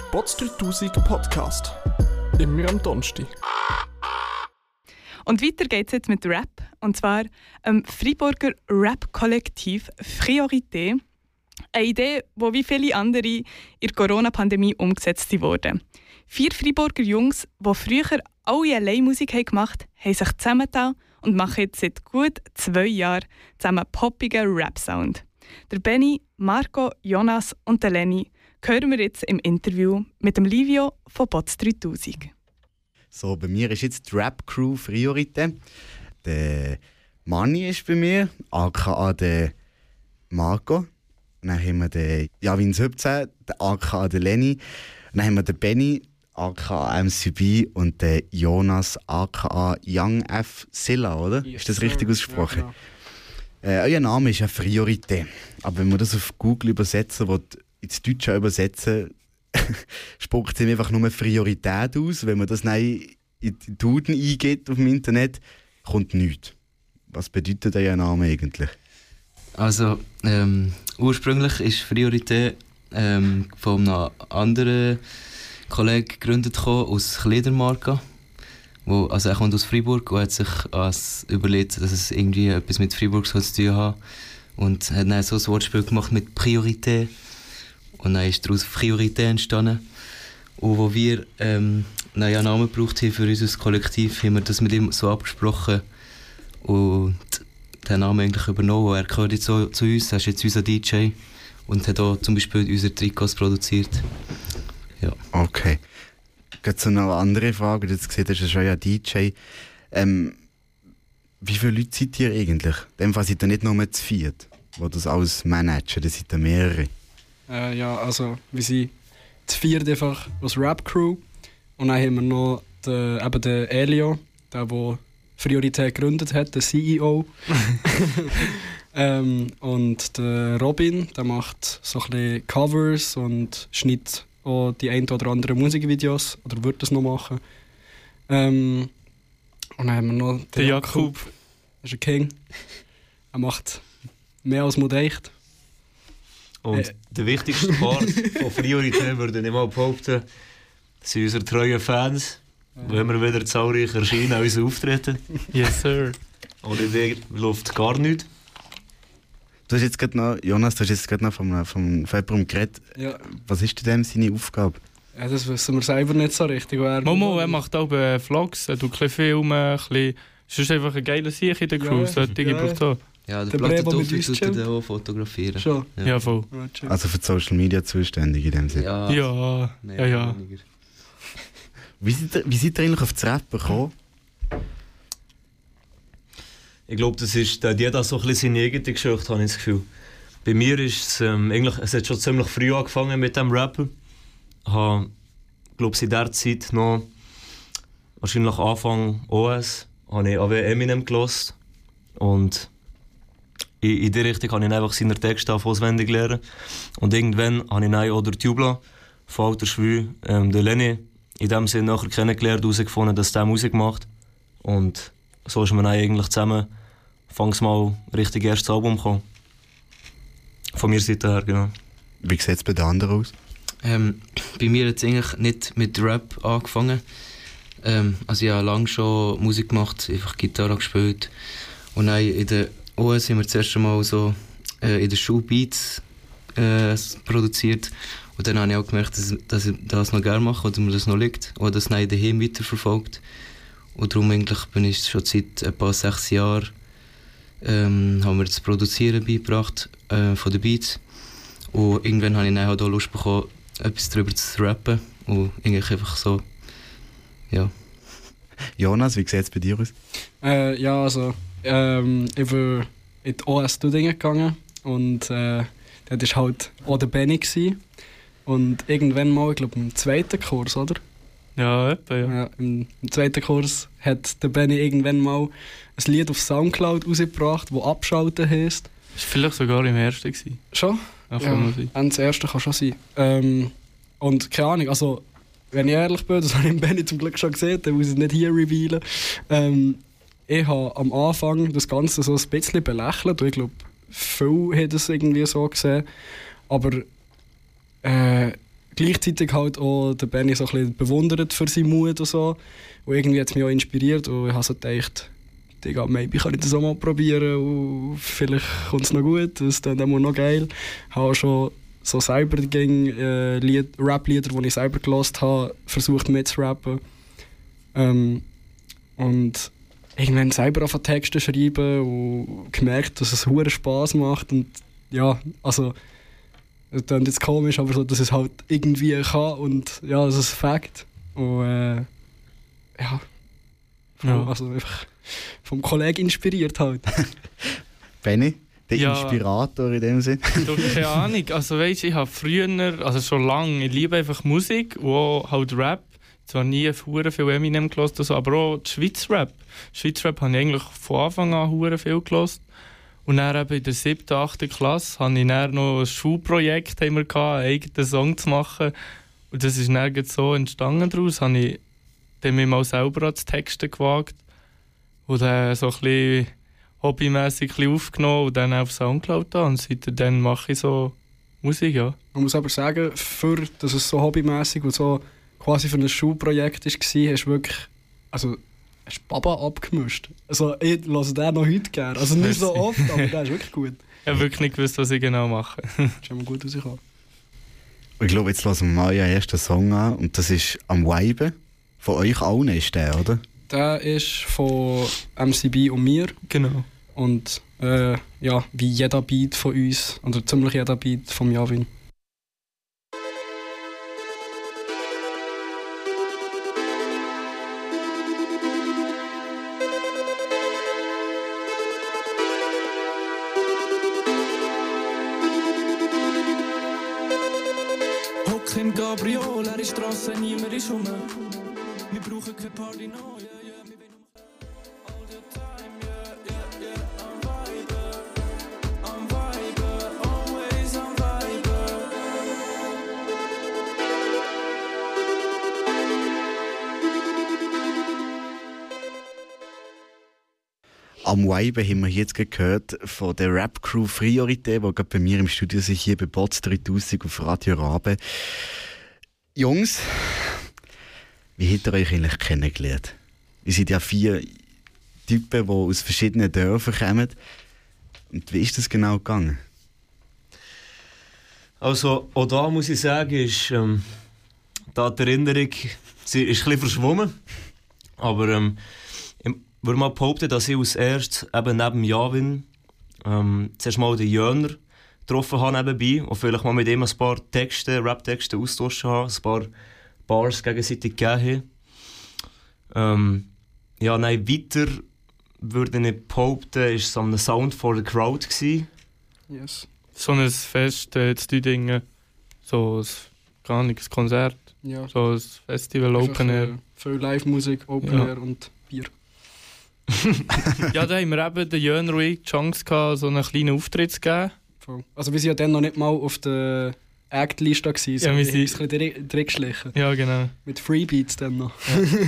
Bots 3000 Podcast. Immer am Donnerstag. Und weiter geht's jetzt mit Rap. Und zwar Freiburger Rap-Kollektiv Friorité. Eine Idee, die wie viele andere in der Corona-Pandemie umgesetzt wurde. 4 Freiburger Jungs, die früher alle allein Musik gemacht haben, haben sich zusammengetan und machen jetzt seit gut 2 Jahren zusammen poppigen Rap-Sound. Der Benny, Marco, Jonas und der Lenny hören wir jetzt im Interview mit dem Livio von Bots 3000. So, bei mir ist jetzt die Rap-Crew Friorité. Der Manni ist bei mir, aka der Marco. Dann haben wir den Javin 17, den aka der Lenny. Dann haben wir den Benny, aka MCB und den Jonas, aka Young F. Silla, oder? Yes, ist das richtig ausgesprochen? Ja, genau. Euer Name ist ja Friorité. Aber wenn wir das auf Google übersetzen, ins Deutsche übersetzen, spuckt es einfach nur Priorität aus. Wenn man das in die Duden eingibt auf dem Internet, kommt nichts. Was bedeutet euer Name eigentlich? Also, ursprünglich ist Friorité von einem anderen Kollegen gegründet aus Kleidermarke. Er kommt aus Freiburg und hat sich überlegt, dass es irgendwie etwas mit Freiburg zu tun hat. Und hat dann so ein Wortspiel gemacht mit Priorität. Und dann ist daraus Friorité entstanden. Und als wir einen Namen gebraucht haben für unser Kollektiv, haben wir das mit ihm so abgesprochen und den Namen eigentlich übernommen. Er gehört jetzt so zu uns, er ist jetzt unser DJ und hat auch zum Beispiel unsere Trikots produziert. Ja. Okay. Jetzt noch eine andere Frage. Jetzt gesehen, das ist schon ein DJ. Wie viele Leute seid ihr eigentlich? In dem Fall seid ihr nicht nur zu viert, die das alles managen, da seid ihr mehrere. Also wir sind zu viert einfach als Rap-Crew. Und dann haben wir noch den Elio, der Priorität gegründet hat, der CEO. Und der Robin, der macht so ein bisschen Covers und schneidet auch die ein oder anderen Musikvideos, oder wird das noch machen. Und dann haben wir noch den Jakub. Das ist ein King. Er macht mehr als Modeicht. Und der wichtigste Part von Friorité würde ich mal behaupten, sind unsere treuen Fans, die immer wieder zahlreich erscheinen an unseren Auftritten. Yes, sir. Ohne die läuft gar nichts. Jonas, du hast jetzt gerade noch von jemandem geredet. Ja. Was ist denn seine Aufgabe? Ja, das wissen wir selber nicht so richtig. Momo, er macht auch Vlogs, er tut ein bisschen Filmen, es ist einfach ein geiler Sieg in der Crew, solche braucht auch. Ja, der Plattentoffel tut er auch fotografieren. Schon? Ja, voll. Also für die Social Media zuständig in dem Sinne? Ja. Wie seid ihr eigentlich auf das Rap gekommen? Ich glaube, das ist, jeder so ein bisschen seine eigene Geschichte, habe ich das Gefühl. Bei mir ist es hat schon ziemlich früh angefangen mit dem Rappen. Ich habe, glaube in der Zeit noch, wahrscheinlich Anfang OS, habe ich Eminem gehört. Und in die Richtung habe ich einfach seine Texte auswendig lernen. Und irgendwann habe ich dann auch durch Tubla von Alter Schwü, den Lenny, in dem Sinne nachher kennengelernt, herausgefunden, dass der Musik macht. Und so ist man dann eigentlich zusammen mal richtig erstes Album gekommen. Von mir Seite her, genau. Wie sieht es bei den anderen aus? Bei mir hat es eigentlich nicht mit Rap angefangen. Also ich habe lange schon Musik gemacht, einfach Gitarre gespielt. Und dann in der OS haben wir das erste Mal so in der Schule Beats produziert. Und dann habe ich auch gemerkt, dass ich das noch gerne mache oder mir das noch liegt. Oder das dann daheim weiterverfolgt. Und darum eigentlich bin ich schon seit etwa 6 Jahren haben wir das Produzieren beigebracht von den Beats. Und irgendwann habe ich dann auch Lust bekommen, etwas darüber zu rappen. Und eigentlich einfach so, ja. Jonas, wie sieht es bei dir aus? Ich bin in die OS Dudingen gegangen und dort war halt auch der Benny. Und irgendwann mal, ich glaube im 2. Kurs, oder? Ja, etwa, ja. Ja, im 2. Kurs hat der Benny irgendwann mal ein Lied auf Soundcloud rausgebracht, das «Abschalten» heisst. Das war vielleicht sogar im 1. Schon? Ja, das 1. kann schon sein. Und keine Ahnung, also wenn ich ehrlich bin, das habe ich Benny zum Glück schon gesehen, der muss es nicht hier revealen. Ich habe am Anfang das Ganze so ein bisschen belächelt. Ich glaube, viele haben das irgendwie so gesehen. Aber gleichzeitig halt auch den Benny so ein bisschen bewundert für seinen Mut und so. Und irgendwie hat es mich auch inspiriert und ich habe so gedacht, Digga, maybe kann ich das auch mal probieren und vielleicht kommt es noch gut, das ist dann immer noch geil. Ich habe auch schon so selber Rap-Lieder, die ich selber gehört habe, versucht mitzurappen. Und irgendwann selber auf Texte schreiben und gemerkt, dass es verdammt Spass macht. Und ja, also, das klingt jetzt komisch, aber so, dass es halt irgendwie kann und ja, das ist ein Fakt. Und also einfach vom Kollegen inspiriert halt. Benny, der Inspirator in dem Sinn? Keine Ahnung, also weißt, ich habe früher, also schon lange, ich liebe einfach Musik und auch halt Rap. Zwar nie verdammt viel Eminem gehört, also, aber auch die Schweizer Rap. Schweizer Rap habe ich eigentlich von Anfang an verdammt viel gehört. Und dann eben in der 7., 8. Klasse hatte ich dann noch ein Schulprojekt, haben wir gehabt, einen eigenen Song zu machen. Und das ist nirgends so entstanden daraus. Habe ich dann mich mal selber ans Texten gewagt und dann so ein bisschen hobbymässig aufgenommen und dann auf Soundcloud da. Und seitdem mache ich so Musik, ja. Man muss aber sagen, dass es so hobbymässig und so quasi für ein Schulprojekt war, hast du wirklich, also hast Baba abgemischt. Also ich höre den noch heute gerne. Also nicht so oft, aber der ist wirklich gut. Ich habe wirklich nicht gewusst, was ich genau mache. Das ist immer gut rausgekommen. Ich glaube, jetzt hören wir mal euren ersten Song an und das ist «Am Weiben». Von euch allen ist der, oder? Der ist von MCB und mir. Genau. Und ja, wie jeder Beat von uns, oder ziemlich jeder Beat vom Javin. Hock im Gabriel, leere Strasse, niemand ist rum. Wir brauchen keine Party, no, yeah, yeah. Wir wollen all the time, yeah, yeah, yeah. Am Vibe, always am Vibe. «Am Weiben» haben wir jetzt gehört von der Rap-Crew Friorité, die gerade bei mir im Studio sind, hier bei Bots 3000 auf Radio Rabe. Jungs, wie habt ihr euch eigentlich kennengelernt? Ihr seid ja 4 Typen, die aus verschiedenen Dörfern kommen. Und wie ist das genau gegangen? Also, auch da muss ich sagen, ist da die Erinnerung ist ein bisschen verschwommen. Aber ich würde mal behaupten, dass ich als erstes eben neben Javin zuerst mal den Jöner getroffen habe nebenbei und vielleicht mal mit ihm ein paar Rap-Texte austauschen habe, ein paar Bars gegenseitig gegeben haben. Ja, nein, weiter würde ich behaupten, ist es am Sound for the Crowd gewesen. Yes. So ein Fest in Stüdingen, so ein Konzert, Ja. so ein Festival, Open Air. Viel Live-Musik, Open Air und Bier. Ja, da haben wir eben den Jöner und ich die Chance gehabt, so einen kleinen Auftritt zu geben. Voll. Also wir waren ja dann noch nicht mal auf der Act-Liste gewesen, Ja, wir sind ein sind- bisschen drin Ja, genau. Mit Freebeats dann noch.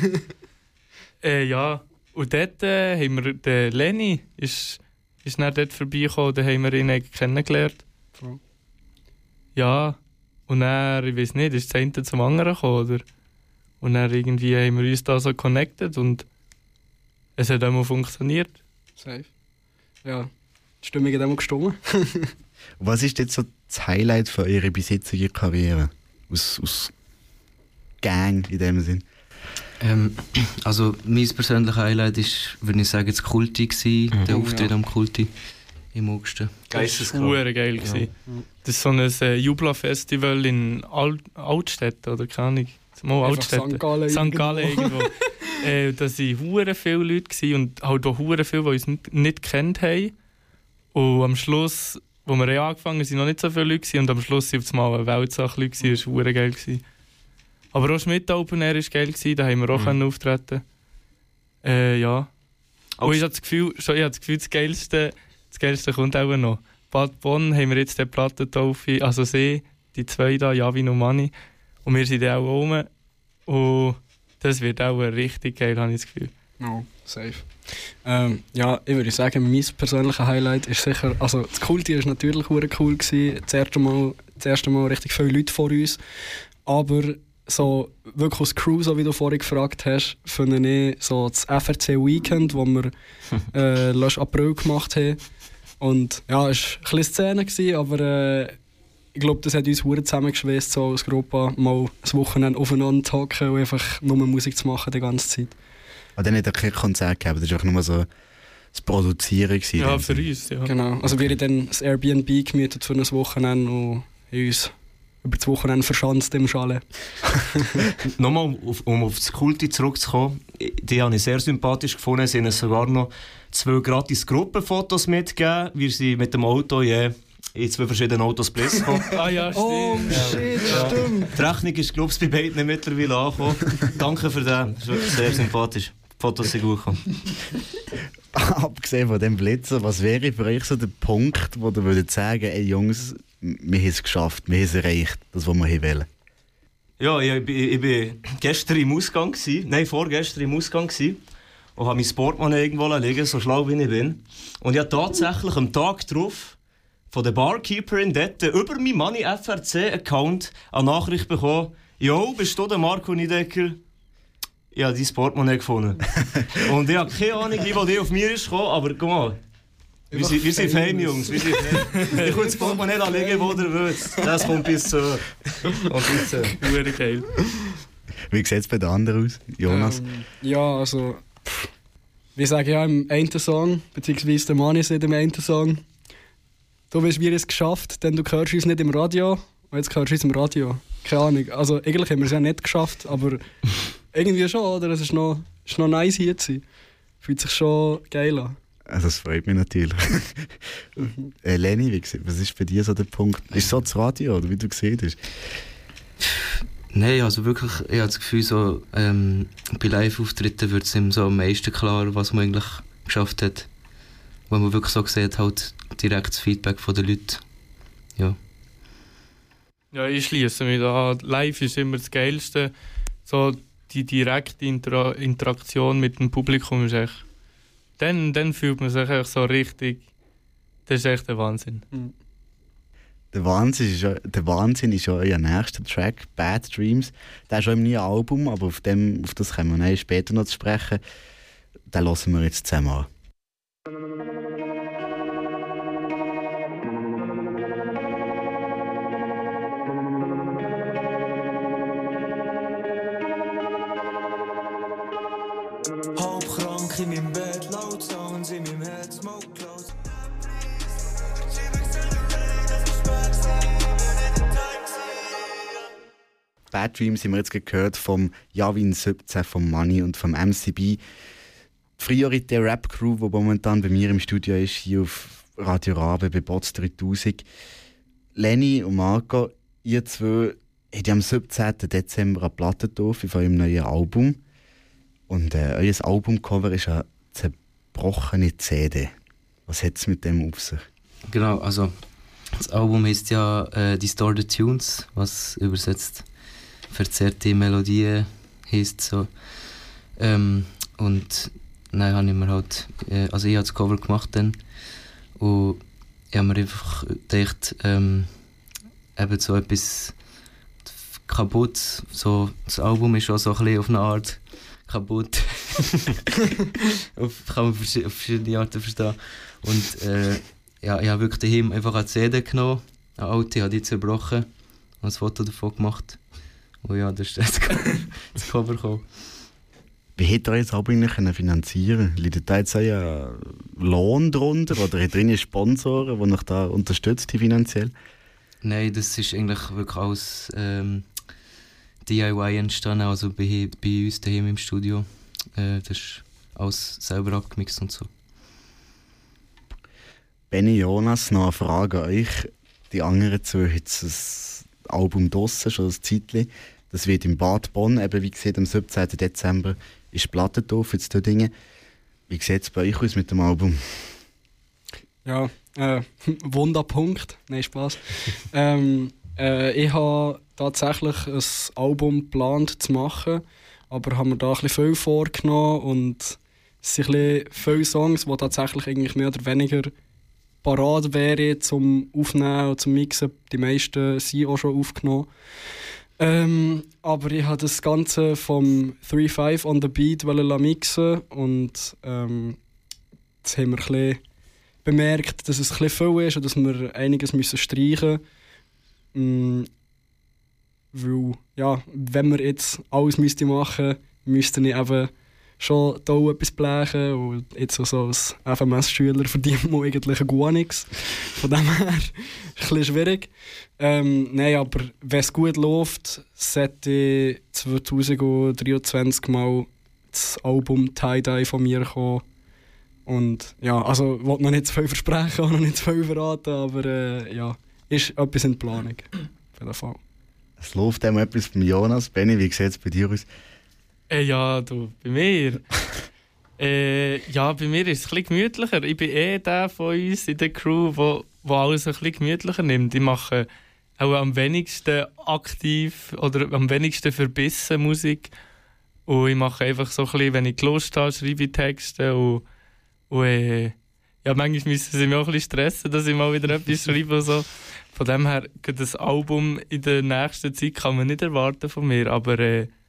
Ja, und dort haben wir den Lenny, ist dann dort vorbeigekommen, da haben wir ihn eigentlich kennengelernt. Voll. Ja, und dann, ich weiß nicht, ist das eine zum anderen gekommen, oder? Und dann irgendwie haben wir uns da so connected und es hat auch funktioniert. Safe. Ja, die Stimmung hat auch mal gestimmt. Was ist jetzt so das Highlight für eure bisherige Karriere? Aus Gang in dem Sinn? Also mein persönliches Highlight ist, würde ich sagen, das Kulti gewesen, der Auftritt am Kulti im August. Das war geil. Ja. Gewesen. Das ist so ein Jubla-Festival in Altstädten, oder keine Ahnung. Mal Altstädten. St. Gallen St. Gallen irgendwo. Da waren hure viele Leute gewesen und halt auch hure viele, die uns nicht gekannt haben. Und am Schluss, wo wir angefangen haben, waren noch nicht so viele Leute gewesen, und am Schluss waren es mal eine Weltsache Leute gewesen. Das war hure geil gewesen. Aber auch Schmidt Open Air war geil gewesen, da haben wir auch können auftreten. Ja. Und ich habe das Gefühl, das Geilste kommt auch noch. Bad Bonn haben wir jetzt den Plattentaufe, also sie, die 2 da, Javin und Mani. Und wir sind auch rum. Und das wird auch richtig geil, habe ich das Gefühl. No, safe. Ja, ich würde sagen, mein persönliches Highlight ist sicher, also das Kulti war natürlich cool gewesen. Das erste Mal richtig viele Leute vor uns. Aber so wirklich als Crew, so wie du vorhin gefragt hast, finde ich so das FRC Weekend, das wir letzten April gemacht haben. Und ja, es war ein bisschen Szene, aber ich glaube, das hat uns verdammt zusammengeschweißt, so als Gruppe mal ein Wochenende aufeinander zu hocken und einfach nur Musik zu machen die ganze Zeit. Aber dann hat er kein Konzert gegeben, das war einfach nur so das Produzieren. Ja, für uns, ja. Genau, also wir haben dann das Airbnb gemietet für ein Wochenende und haben uns über das Wochenende verschanzt im Chalet. Nochmal, um auf das Kulte zurückzukommen, die habe ich sehr sympathisch gefunden. Sie haben uns sogar noch 2 gratis Gruppenfotos mitgegeben. Wir sind mit dem Auto in 2 verschiedenen Autos Bliss gekommen. Ah ja, stimmt. Oh shit, stimmt. Die Rechnung ist, glaube ich, bei beiden mittlerweile angekommen. Danke für das. Das ist wirklich sehr sympathisch. Die Fotos sind gut gekommen. Abgesehen von dem Blitzen, was wäre für euch so der Punkt, wo ihr würdet sagen, ey Jungs, wir haben es geschafft, wir haben es erreicht, das, was wir wollen? Ja, ich war gestern im Ausgang, vorgestern im Ausgang und habe mein Portemonnaie irgendwo liegen, so schlau wie ich bin. Und ich habe tatsächlich am Tag darauf von der Barkeeperin dort über meinen Money FRC-Account eine Nachricht bekommen: «Jo, bist du der Marco Niedecker?» Ich habe dein Portemonnaie gefunden. Und ich habe keine Ahnung, wie die auf mir ist gekommen, aber guck mal. Wir sind Fame, Jungs. Wir sind Fame. Ich kann das Portemonnaie liegen, wo ihr wollt. Das kommt bis zu. Hure geil. Wie sieht es bei den anderen aus, Jonas? Ja, also wir sagen ja im einen Song, beziehungsweise der Mani sagt im einen Song, du hast wir es geschafft, denn du hörst uns nicht im Radio und jetzt hörst du uns im Radio. Keine Ahnung, also eigentlich haben wir es ja nicht geschafft, aber irgendwie schon, oder? Es ist noch nice hier zu sein. Fühlt sich schon geil an. Das freut mich natürlich. Leni, was ist bei dir so der Punkt? Ist es so das Radio, oder wie du gesehen hast? Nein, also wirklich, ich habe das Gefühl, so, bei Live-Auftritten wird es ihm so am meisten klar, was man eigentlich geschafft hat. Weil man wirklich so sieht, halt direkt das Feedback von den Leuten. Ja. Ja, ich schließe mich da an. Live ist immer das Geilste. So die direkte Interaktion mit dem Publikum ist echt. Dann fühlt man sich echt so richtig. Das ist echt der Wahnsinn. Mhm. Der Wahnsinn ist ja euer nächster Track, Bad Dreams. Der ist schon im neuen Album, aber auf das kommen wir später noch zu sprechen. Den hören wir jetzt zusammen an. Halbkrank in meinem Bett, laut Sounds in meinem Head, Smoke clouds. Bad Dreams haben wir jetzt gehört vom Javin 17, vom Money und vom MCB. Die Friorité Rap Crew, die momentan bei mir im Studio ist, hier auf Radio Rabe bei Bots 3000. Leni und Marco, ihr zwei habt am 17. Dezember eine Platte drauf von eurem neuen Album. Und euer Albumcover ist eine zerbrochene CD. Was hat es mit dem auf sich? Genau, also das Album heisst ja Distorted Tunes, was übersetzt verzerrte Melodien heisst so. Und dann habe ich mir halt, also ich habe das Cover gemacht dann und ich habe mir einfach gedacht, eben so etwas kaputt, so das Album ist auch so ein bisschen auf eine Art kaputt. Kann man auf verschiedene Arten verstehen. Und ja, ich habe wirklich daheim einfach eine CD genommen, eine alte, habe die zerbrochen und ein Foto davon gemacht. Und ja, da ist das Cover gekommen. Wie hättet ihr das Album eigentlich finanzieren können? Liegt da jetzt euer Lohn drunter oder hat ihr Sponsoren, die euch da unterstützen finanziell? Nein, das ist eigentlich wirklich alles DIY entstanden, also bei uns daheim im Studio. Das ist alles selber abgemixt und so. Benni, Jonas, noch eine Frage an euch. Die anderen zwei haben das Album draussen, schon ein Zeitchen. Das wird im Bad Bonn, eben wie gesagt, am 17. Dezember ist die Platte da für die Dinge. Wie sieht es bei euch aus mit dem Album? Ja, Wunderpunkt. Nein, Spaß. Ich habe tatsächlich ein Album geplant zu machen, aber habe mir da ein bisschen viel vorgenommen und es sind ein bisschen viele Songs, die tatsächlich eigentlich mehr oder weniger parat wären zum Aufnehmen und zum Mixen. Die meisten sind auch schon aufgenommen. Aber ich wollte das Ganze vom 3-5 on the Beat mixen und jetzt haben wir ein bisschen bemerkt, dass es ein bisschen viel ist und dass wir einiges streichen müssen. Weil, ja, wenn wir jetzt alles machen müssten, müsste ich eben schon hier etwas blechen. Und jetzt so als FMS-Schüler verdient man eigentlich gar nichts. Von dem her ist es ein bisschen schwierig. Nein, aber wenn es gut läuft, sollte 2023 mal das Album Tie-Dye von mir kommen. Und ja, also ich will noch nicht zu viel versprechen und noch nicht zu viel verraten, aber ja, ist etwas in Planung. Auf jeden Fall. Es läuft auch etwas beim Jonas. Benni, wie sieht es bei dir aus? Ja, du, bei mir? Ja, bei mir ist es ein bisschen gemütlicher. Ich bin der von uns in der Crew, der alles ein bisschen gemütlicher nimmt. Ich mache auch am wenigsten aktiv oder am wenigsten verbissen Musik. Und ich mache einfach so ein bisschen, wenn ich Lust habe, schreibe ich Texte. Und ja, manchmal müssen sie mich auch ein bisschen stressen, dass ich mal wieder etwas schreibe und so. Von dem her, das Album in der nächsten Zeit kann man nicht erwarten von mir, aber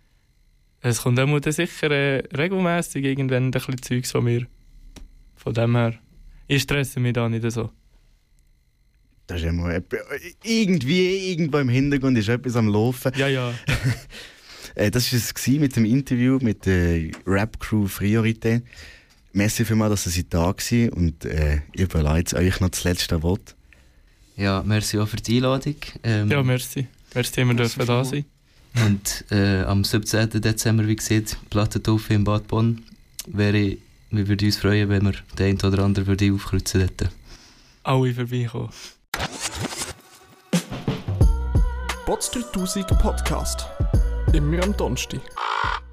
es kommt auch sicher regelmässig irgendwann ein bisschen Zeugs von mir. Von dem her, ich stresse mich da nicht so. Das ist ja mal irgendwo im Hintergrund ist etwas am Laufen. Ja. Das war es mit dem Interview mit der Rap-Crew Friorité. Merci vielmals, dass ihr da war und ich überleite euch noch das letzte Wort. Ja, merci auch für die Einladung. Ja, merci. Merci, dass wir dürfen da sein. Und am 17. Dezember, wie gesagt, Plattentaufe in Bad Bonn. Wir würden uns freuen, wenn wir den einen oder anderen würde aufkreuzen dort. Alle vorbeikommen. Bots 3000 Podcast. Immer am Donnerstag.